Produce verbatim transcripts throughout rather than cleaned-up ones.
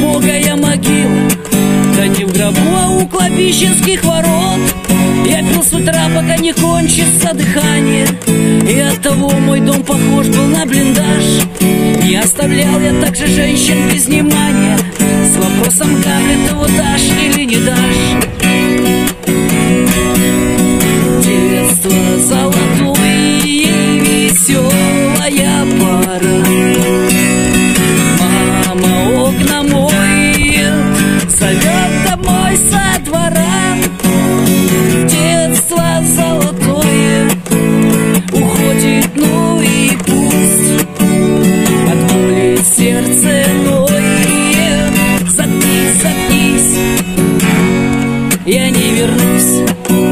убогая могила, да не в гробу, а у кладбищенских ворот. Я пил с утра, пока не кончится дыхание, и оттого мой дом похож был на блиндаж. Не оставлял я также женщин без внимания, с вопросом Гамлета: вот дашь или не дашь. Детство золотое и веселая пора, мама окна моет, зовет домой со двора. Детство золотое уходит, ну и пусть. От боли сердце ноет, заткнись, заткнись, я не вернусь.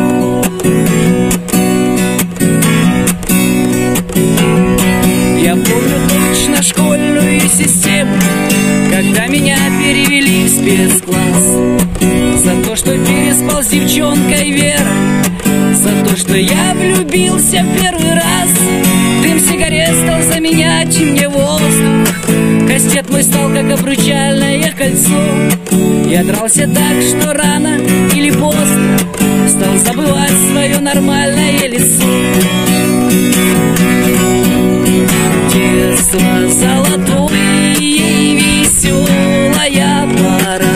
Я помню точно школьную систему, когда меня перевели в спецкласс. За то, что переспал с девчонкой Верой, за то, что я влюбился в первый раз. Дым сигарет стал заменять мне воздух, кастет мой стал как обручальное кольцо. Я дрался так, что рано или поздно стал забывать свое нормальное лицо. Детство золотое и веселая пора,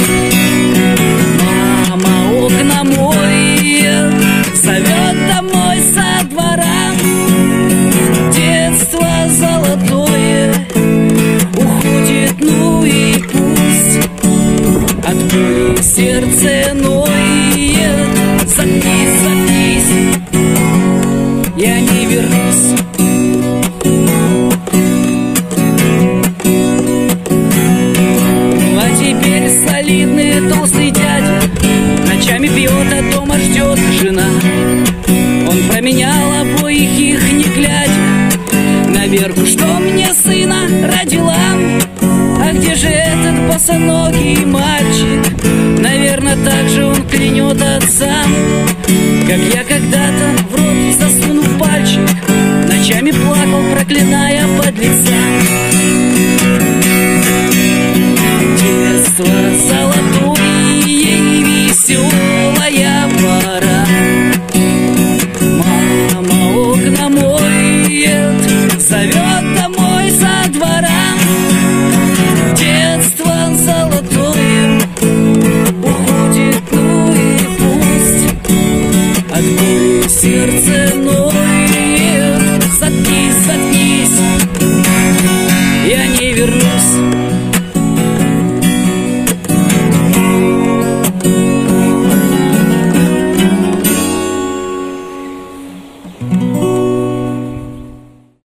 мама окна моет, зовет домой со двора. Детство золотое уходит, ну и пусть. От боли сердце ноет, заткнись, заткнись, я не вернусь. Солидный толстый дядя ночами пьет, а дома ждет жена. Он променял обоих их, не глядя, на Верку, что мне сына родила. А где же этот босоногий мальчик? Наверное, так же он клянет отца, как я когда-то, в рот засунув пальчик, ночами плакал, проклиная подлеца. Детство золотое и веселая пора, мама окна моет, зовет домой со двора. Детство золотое уходит, ну и пусть. От боли сердце ноет.